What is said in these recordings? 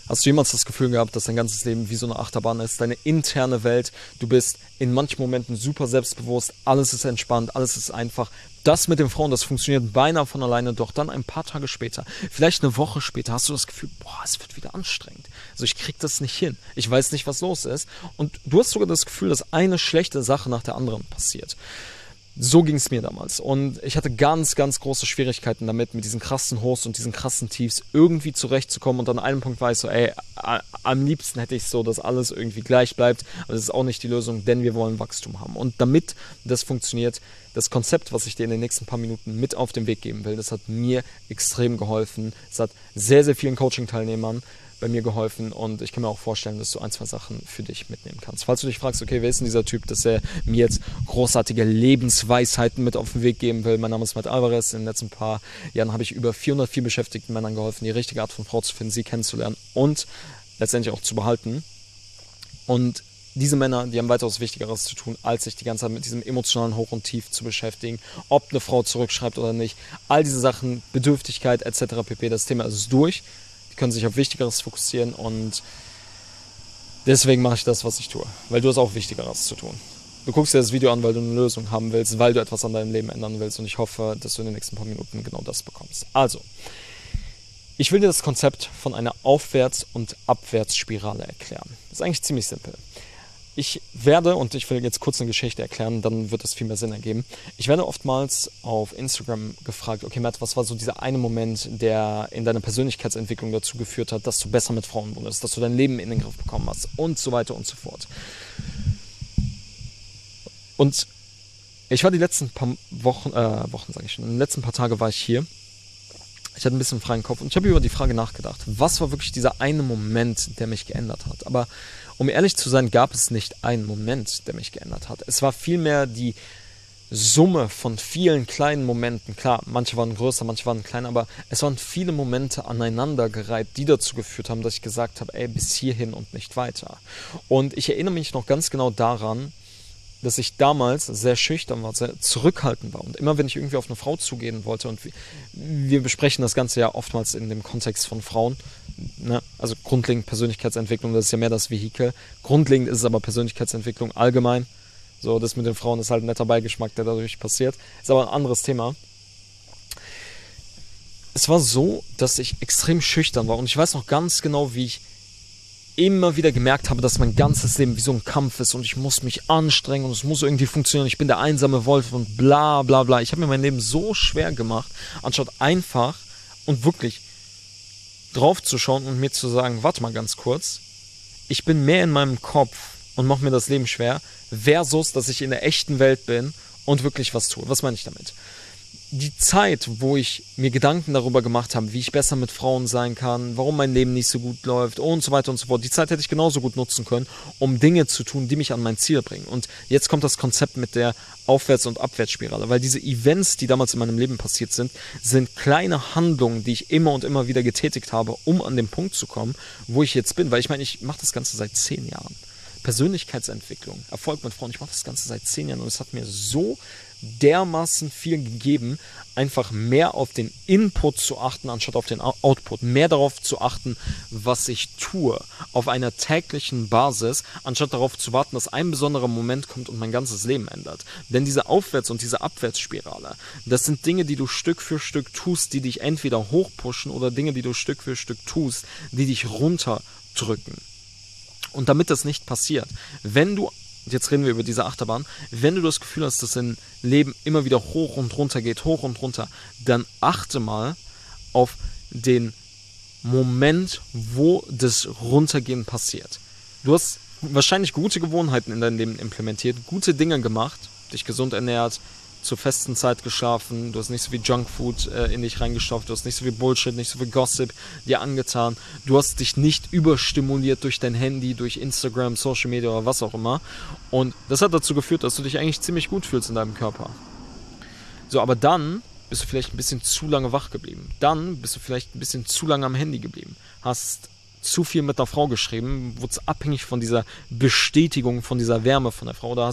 Hast du jemals das Gefühl gehabt, dass dein ganzes Leben wie so eine Achterbahn ist? Deine interne Welt, du bist in manchen Momenten super selbstbewusst, alles ist entspannt, alles ist einfach. Das mit den Frauen, das funktioniert beinahe von alleine, doch dann ein paar Tage später, vielleicht eine Woche später, hast du das Gefühl, boah, es wird wieder anstrengend. Also ich krieg das nicht hin. Ich weiß nicht, was los ist. Und du hast sogar das Gefühl, dass eine schlechte Sache nach der anderen passiert. So ging es mir damals. Und ich hatte ganz, ganz große Schwierigkeiten damit, mit diesen krassen Hochs und diesen krassen Tiefs irgendwie zurechtzukommen. Und an einem Punkt war ich so, am liebsten hätte ich so, dass alles irgendwie gleich bleibt. Aber das ist auch nicht die Lösung, denn wir wollen Wachstum haben. Und damit das funktioniert, das Konzept, was ich dir in den nächsten paar Minuten mit auf den Weg geben will, das hat mir extrem geholfen. Es hat sehr, sehr vielen Coaching-Teilnehmern bei mir geholfen und ich kann mir auch vorstellen, dass du ein, zwei Sachen für dich mitnehmen kannst. Falls du dich fragst, okay, wer ist denn dieser Typ, dass er mir jetzt großartige Lebensweisheiten mit auf den Weg geben will? Mein Name ist Matt Alvarez. In den letzten paar Jahren habe ich über 404 beschäftigten Männern geholfen, die richtige Art von Frau zu finden, sie kennenzulernen und letztendlich auch zu behalten. Und diese Männer, die haben weitaus Wichtigeres zu tun, als sich die ganze Zeit mit diesem emotionalen Hoch und Tief zu beschäftigen, ob eine Frau zurückschreibt oder nicht. All diese Sachen, Bedürftigkeit etc. pp. Das Thema ist durch. Die können sich auf Wichtigeres fokussieren und deswegen mache ich das, was ich tue. Weil du hast auch Wichtigeres zu tun. Du guckst dir das Video an, weil du eine Lösung haben willst, weil du etwas an deinem Leben ändern willst und ich hoffe, dass du in den nächsten paar Minuten genau das bekommst. Also, ich will dir das Konzept von einer Aufwärts- und Abwärtsspirale erklären. Das ist eigentlich ziemlich simpel. Ich werde, und ich will jetzt kurz eine Geschichte erklären, dann wird das viel mehr Sinn ergeben. Ich werde oftmals auf Instagram gefragt, okay Matt, was war so dieser eine Moment, der in deiner Persönlichkeitsentwicklung dazu geführt hat, dass du besser mit Frauen wurdest, dass du dein Leben in den Griff bekommen hast und so weiter und so fort. Und ich war die letzten paar Wochen sage ich schon, in den letzten paar Tage war ich hier. Ich hatte ein bisschen freien Kopf und ich habe über die Frage nachgedacht, was war wirklich dieser eine Moment, der mich geändert hat. Aber um ehrlich zu sein, gab es nicht einen Moment, der mich geändert hat. Es war vielmehr die Summe von vielen kleinen Momenten. Klar, manche waren größer, manche waren kleiner, aber es waren viele Momente aneinandergereiht, die dazu geführt haben, dass ich gesagt habe, bis hierhin und nicht weiter. Und ich erinnere mich noch ganz genau daran, dass ich damals sehr schüchtern war, sehr zurückhaltend war. Und immer, wenn ich irgendwie auf eine Frau zugehen wollte, und wir besprechen das Ganze ja oftmals in dem Kontext von Frauen, ne? Also grundlegend Persönlichkeitsentwicklung, das ist ja mehr das Vehikel. Grundlegend ist es aber Persönlichkeitsentwicklung allgemein. So, das mit den Frauen ist halt ein netter Beigeschmack, der dadurch passiert. Ist aber ein anderes Thema. Es war so, dass ich extrem schüchtern war. Und ich weiß noch ganz genau, wie ich immer wieder gemerkt habe, dass mein ganzes Leben wie so ein Kampf ist und ich muss mich anstrengen und es muss irgendwie funktionieren. Ich bin der einsame Wolf und bla bla bla. Ich habe mir mein Leben so schwer gemacht, anstatt einfach und wirklich drauf zu schauen und mir zu sagen, warte mal ganz kurz, ich bin mehr in meinem Kopf und mache mir das Leben schwer, versus, dass ich in der echten Welt bin und wirklich was tue. Was meine ich damit? Die Zeit, wo ich mir Gedanken darüber gemacht habe, wie ich besser mit Frauen sein kann, warum mein Leben nicht so gut läuft und so weiter und so fort, die Zeit hätte ich genauso gut nutzen können, um Dinge zu tun, die mich an mein Ziel bringen. Und jetzt kommt das Konzept mit der Aufwärts- und Abwärtsspirale, weil diese Events, die damals in meinem Leben passiert sind, sind kleine Handlungen, die ich immer und immer wieder getätigt habe, um an den Punkt zu kommen, wo ich jetzt bin. Weil ich meine, ich mache das Ganze seit 10 Jahren. Persönlichkeitsentwicklung, Erfolg mit Frauen, ich mache das Ganze seit 10 Jahren und es hat mir so dermaßen viel gegeben, einfach mehr auf den Input zu achten, anstatt auf den Output. Mehr darauf zu achten, was ich tue, auf einer täglichen Basis, anstatt darauf zu warten, dass ein besonderer Moment kommt und mein ganzes Leben ändert. Denn diese Aufwärts- und diese Abwärtsspirale, das sind Dinge, die du Stück für Stück tust, die dich entweder hochpushen oder Dinge, die du Stück für Stück tust, die dich runterdrücken. Und damit das nicht passiert, wenn du, jetzt reden wir über diese Achterbahn, wenn du das Gefühl hast, dass dein Leben immer wieder hoch und runter geht, hoch und runter, dann achte mal auf den Moment, wo das Runtergehen passiert. Du hast wahrscheinlich gute Gewohnheiten in deinem Leben implementiert, gute Dinge gemacht, dich gesund ernährt, zur festen Zeit geschlafen, du hast nicht so viel Junkfood in dich reingestopft, du hast nicht so viel Bullshit, nicht so viel Gossip dir angetan, du hast dich nicht überstimuliert durch dein Handy, durch Instagram, Social Media oder was auch immer und das hat dazu geführt, dass du dich eigentlich ziemlich gut fühlst in deinem Körper. So, aber dann bist du vielleicht ein bisschen zu lange wach geblieben, dann bist du vielleicht ein bisschen zu lange am Handy geblieben, hast zu viel mit einer Frau geschrieben, wurdest abhängig von dieser Bestätigung, von dieser Wärme von der Frau, oder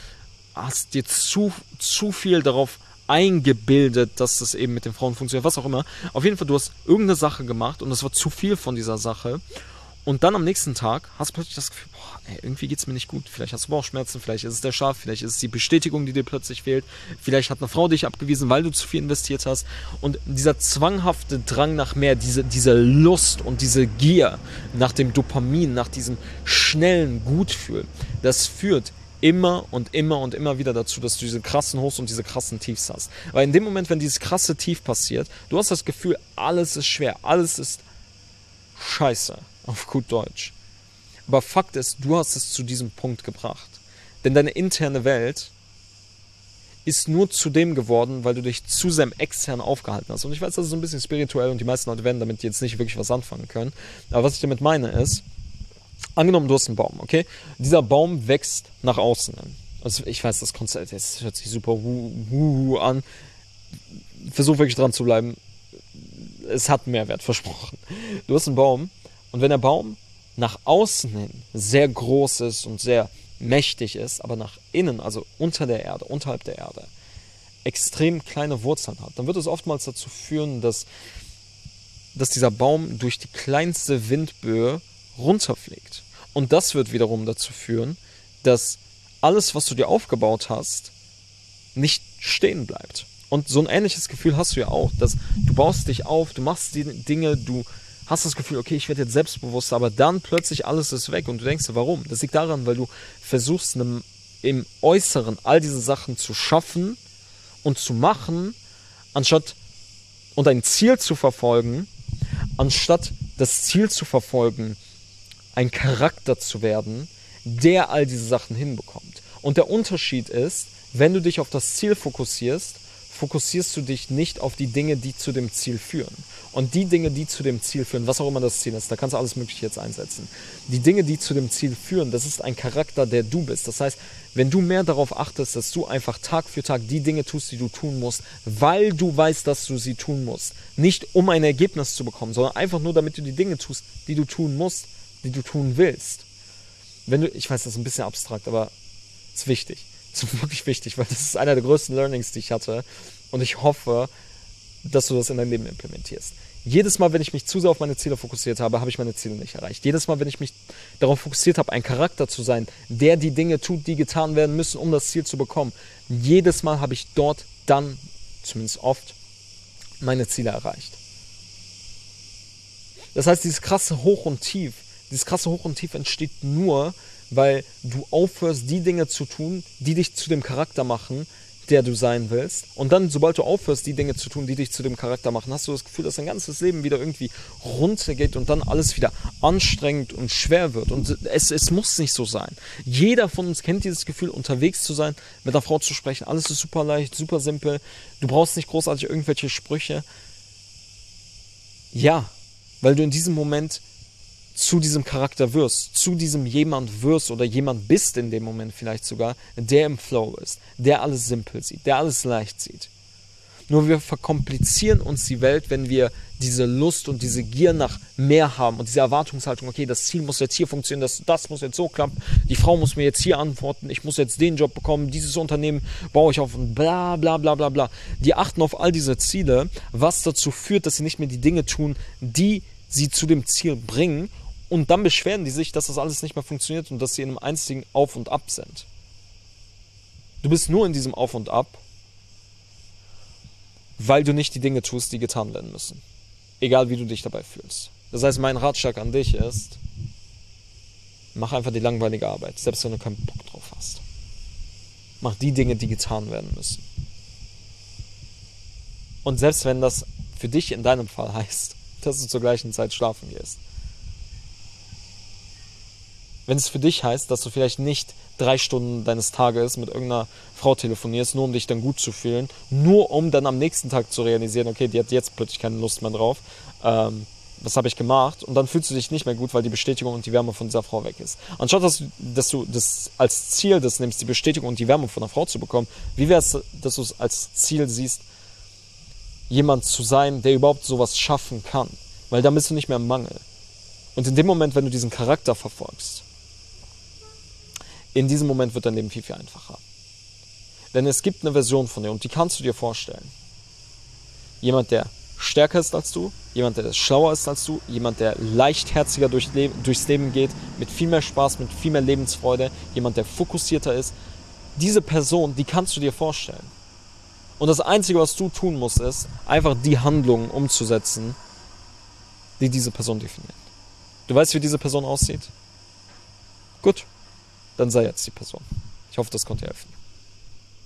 hast dir zu viel darauf eingebildet, dass das eben mit den Frauen funktioniert, was auch immer. Auf jeden Fall, du hast irgendeine Sache gemacht und es war zu viel von dieser Sache Und dann am nächsten Tag hast du plötzlich das Gefühl, boah, ey, irgendwie geht's mir nicht gut. Vielleicht hast du Bauchschmerzen, vielleicht ist es der Schlaf, vielleicht ist es die Bestätigung, die dir plötzlich fehlt. Vielleicht hat eine Frau dich abgewiesen, weil du zu viel investiert hast. Und dieser zwanghafte Drang nach mehr, diese Lust und diese Gier nach dem Dopamin, nach diesem schnellen Gutfühlen, das führt immer und immer und immer wieder dazu, dass du diese krassen Hochs und diese krassen Tiefs hast. Weil in dem Moment, wenn dieses krasse Tief passiert, du hast das Gefühl, alles ist schwer, alles ist scheiße, auf gut Deutsch. Aber Fakt ist, du hast es zu diesem Punkt gebracht. Denn deine interne Welt ist nur zu dem geworden, weil du dich zu sehr im Externen aufgehalten hast. Und ich weiß, das ist so ein bisschen spirituell und die meisten Leute werden damit jetzt nicht wirklich was anfangen können. Aber was ich damit meine ist, angenommen, du hast einen Baum, okay? Dieser Baum wächst nach außen hin. Also ich weiß, das Konzept, das hört sich super an. Versuch wirklich dran zu bleiben. Es hat Mehrwert, versprochen. Du hast einen Baum und wenn der Baum nach außen hin sehr groß ist und sehr mächtig ist, aber nach innen, also unter der Erde, unterhalb der Erde, extrem kleine Wurzeln hat, dann wird es oftmals dazu führen, dass dieser Baum durch die kleinste Windböe runterfliegt. Und das wird wiederum dazu führen, dass alles, was du dir aufgebaut hast, nicht stehen bleibt. Und so ein ähnliches Gefühl hast du ja auch, dass du baust dich auf, du machst die Dinge, du hast das Gefühl, okay, ich werde jetzt selbstbewusster, aber dann plötzlich alles ist weg und du denkst, warum? Das liegt daran, weil du versuchst im Äußeren all diese Sachen zu schaffen und zu machen, anstatt und ein Ziel zu verfolgen, anstatt das Ziel zu verfolgen, ein Charakter zu werden, der all diese Sachen hinbekommt. Und der Unterschied ist, wenn du dich auf das Ziel fokussierst, fokussierst du dich nicht auf die Dinge, die zu dem Ziel führen. Und die Dinge, die zu dem Ziel führen, was auch immer das Ziel ist, da kannst du alles Mögliche jetzt einsetzen. Die Dinge, die zu dem Ziel führen, das ist ein Charakter, der du bist. Das heißt, wenn du mehr darauf achtest, dass du einfach Tag für Tag die Dinge tust, die du tun musst, weil du weißt, dass du sie tun musst, nicht um ein Ergebnis zu bekommen, sondern einfach nur, damit du die Dinge tust, die du tun musst, die du tun willst. Ich weiß, das ist ein bisschen abstrakt, aber es ist wichtig. Es ist wirklich wichtig, weil das ist einer der größten Learnings, die ich hatte. Und ich hoffe, dass du das in dein Leben implementierst. Jedes Mal, wenn ich mich zu sehr auf meine Ziele fokussiert habe, habe ich meine Ziele nicht erreicht. Jedes Mal, wenn ich mich darauf fokussiert habe, ein Charakter zu sein, der die Dinge tut, die getan werden müssen, um das Ziel zu bekommen, jedes Mal habe ich dort dann, zumindest oft, meine Ziele erreicht. Das heißt, dieses krasse Hoch und Tief entsteht nur, weil du aufhörst, die Dinge zu tun, die dich zu dem Charakter machen, der du sein willst. Und dann, sobald du aufhörst, die Dinge zu tun, die dich zu dem Charakter machen, hast du das Gefühl, dass dein ganzes Leben wieder irgendwie runtergeht und dann alles wieder anstrengend und schwer wird. Und es muss nicht so sein. Jeder von uns kennt dieses Gefühl, unterwegs zu sein, mit einer Frau zu sprechen. Alles ist super leicht, super simpel. Du brauchst nicht großartig irgendwelche Sprüche. Ja, weil du in diesem Moment zu diesem Charakter wirst, zu diesem jemand wirst oder jemand bist in dem Moment vielleicht sogar, der im Flow ist, der alles simpel sieht, der alles leicht sieht. Nur wir verkomplizieren uns die Welt, wenn wir diese Lust und diese Gier nach mehr haben und diese Erwartungshaltung, okay, das Ziel muss jetzt hier funktionieren, das muss jetzt so klappen, die Frau muss mir jetzt hier antworten, ich muss jetzt den Job bekommen, dieses Unternehmen baue ich auf und bla bla bla bla bla. Die achten auf all diese Ziele, was dazu führt, dass sie nicht mehr die Dinge tun, die sie zu dem Ziel bringen. Und dann beschweren die sich, dass das alles nicht mehr funktioniert und dass sie in einem einzigen Auf und Ab sind. Du bist nur in diesem Auf und Ab, weil du nicht die Dinge tust, die getan werden müssen. Egal wie du dich dabei fühlst. Das heißt, mein Ratschlag an dich ist, mach einfach die langweilige Arbeit, selbst wenn du keinen Bock drauf hast. Mach die Dinge, die getan werden müssen. Und selbst wenn das für dich in deinem Fall heißt, dass du zur gleichen Zeit schlafen gehst. Wenn es für dich heißt, dass du vielleicht nicht 3 Stunden deines Tages mit irgendeiner Frau telefonierst, nur um dich dann gut zu fühlen, nur um dann am nächsten Tag zu realisieren, okay, die hat jetzt plötzlich keine Lust mehr drauf, was habe ich gemacht? Und dann fühlst du dich nicht mehr gut, weil die Bestätigung und die Wärme von dieser Frau weg ist. Anstatt dass du das als Ziel das nimmst, die Bestätigung und die Wärme von einer Frau zu bekommen, wie wäre es, dass du es als Ziel siehst, jemand zu sein, der überhaupt sowas schaffen kann? Weil dann bist du nicht mehr im Mangel. Und in dem Moment, wenn du diesen Charakter verfolgst, in diesem Moment wird dein Leben viel, viel einfacher. Denn es gibt eine Version von dir und die kannst du dir vorstellen. Jemand, der stärker ist als du, jemand, der schlauer ist als du, jemand, der leichtherziger durchs Leben geht, mit viel mehr Spaß, mit viel mehr Lebensfreude, jemand, der fokussierter ist. Diese Person, die kannst du dir vorstellen. Und das Einzige, was du tun musst, ist, einfach die Handlungen umzusetzen, die diese Person definiert. Du weißt, wie diese Person aussieht? Gut, dann sei jetzt die Person. Ich hoffe, das konnte dir helfen.